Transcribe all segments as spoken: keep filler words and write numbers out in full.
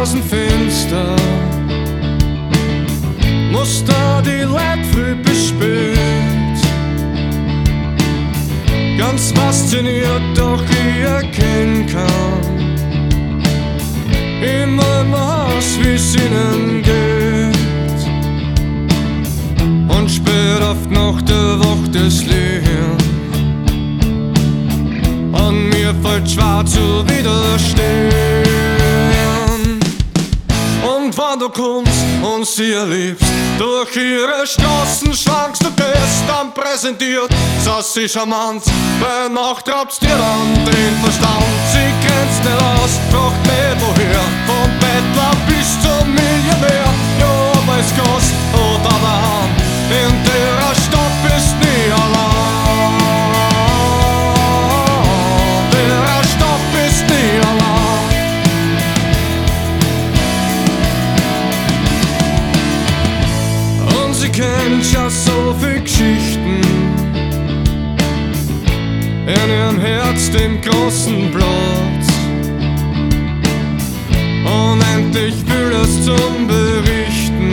draußen finster, Muster die Leid früh bespielt. Ganz fasziniert, doch ich erkennen kann immer im Haus, wie's ihnen geht. Und spät oft nach der Woche das Licht, an mir fällt schwer zu widerstehen. Und wenn du kommst und sie erlebst, durch ihre Straßen schwankst du bist dann präsentiert. Saß sie charmant, bei Nacht raubst dir dann den Verstand. Sie kennst nicht aus, fragt nicht woher, vom Bettler bis zum Millionär. Ja, aber es kostet oder daheim, in der Stadt bist nie allein. Der Stadt bist nie allein. Und sie kennt ja so viel Geschichten in ihrem Herz, dem großen Blatt. Unendlich viel es zum Berichten.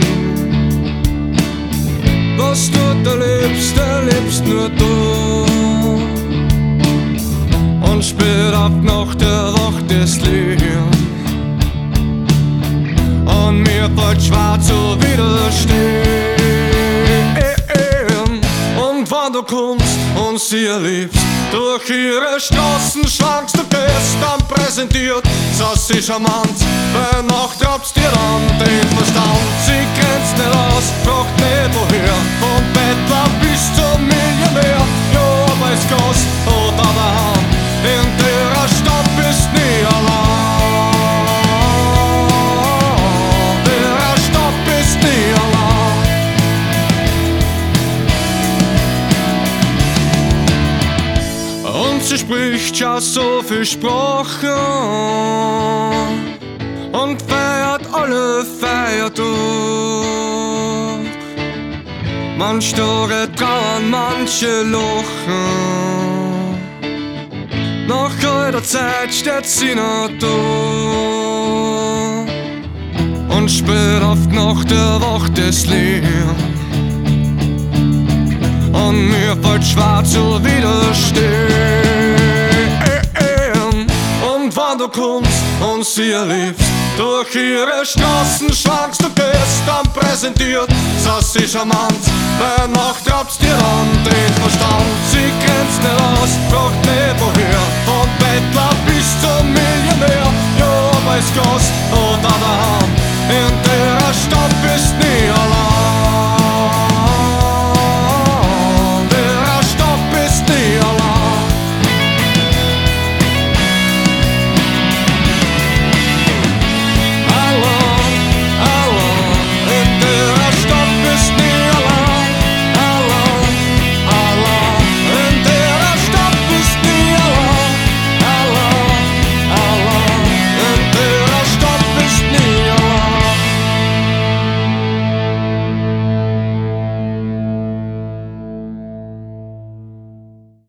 Was du erlebst, erlebst nur du. Und spät ab nach der Woche das Licht, und mir fällt schwer zu widerstehen. Und wenn du kommst und sie erlebst, durch ihre Straßen schwankst du bist dann präsentiert. Saß sie charmant, bei Nacht raubst dir dann den Verstand. Sie kennst nicht aus, fragt nicht woher, vom Bettler bis zum Millionär. Ja, aber es kostet oder daheim, in der Stadt bist nie allein. Der Stadt bist nie allein. Und sie spricht ja so viel Sprache und feiert alle Feier durch. Manch Tore trauern, manche lachen, nach jeder Zeit steht sie noch da. Und spät oft nach der Woche das Licht, und mir fällt schwer zu widerstehen. Und wenn du kommst und sie erlebst, durch ihre Straßen schwankst du bist dann präsentiert. Saß sie charmant, bei